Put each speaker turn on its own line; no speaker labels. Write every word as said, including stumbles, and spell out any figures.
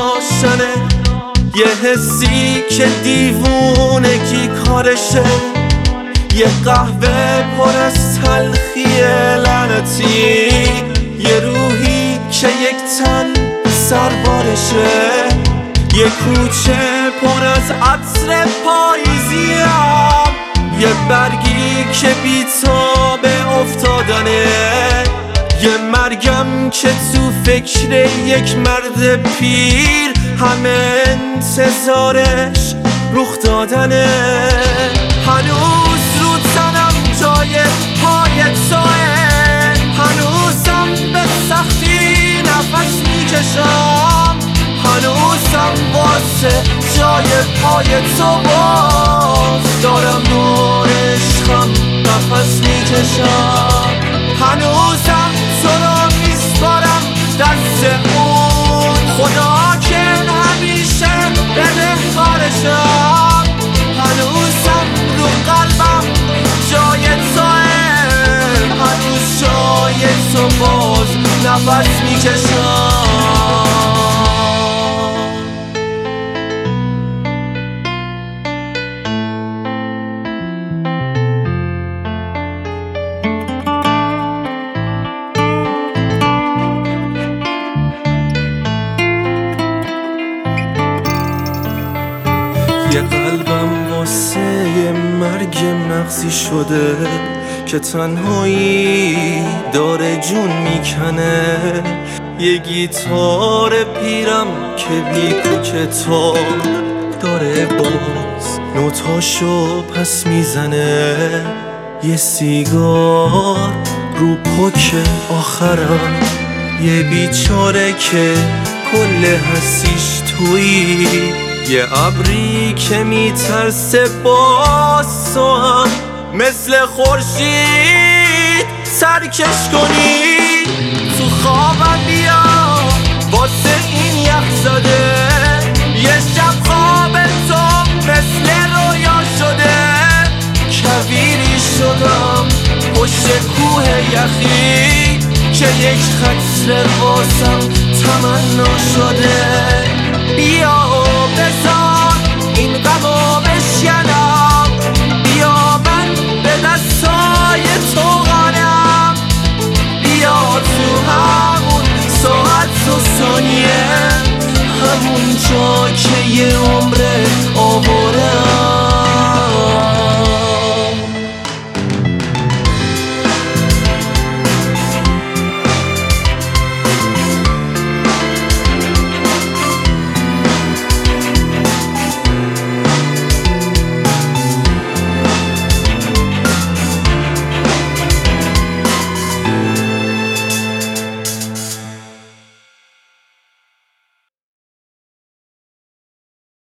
داشتنه، یه حسی که دیوونگی کارشه، یه قهوه پر از تلخی لعنتی، یه روحی که یک تن سربارشه، یه کوچه پر از عطر پاییزیم، یه برگی که بی‌تاب افتادنه، یه مرگم که تو فکر یک مرد پیر همه انتظارش رخ دادنه. هنوز رو تنم جای پای توه، هنوزم به سختی نفس میکشم، هنوزم واسه جای پای تو باز دارم دور عشقم نفس میکشم، هنوزم تو رو میسپارم دست اون خدا که همیشه بدهکارشم، هنوزم رو قلبم جای توه، هنوز جای تو باز نفس میکشم. یه قلبم واسه یه مرگ مغزی شده که تنهایی داره جون میکنه، یه گیتار پیرم که بی کتاب داره باز نوتاشو پس میزنه، یه سیگار رو پاک آخرم، یه بیچاره که کل حسیش تویی، یه ابری که میترسه باز تو هم مثل خورشید سرکش کنی، تو خوابم بیا واسه این یخ زده، یه شب خواب تو مثل رویا شده، کویری شدم پشت کوه یخی که یک خطر واسم تمنا شده، بیا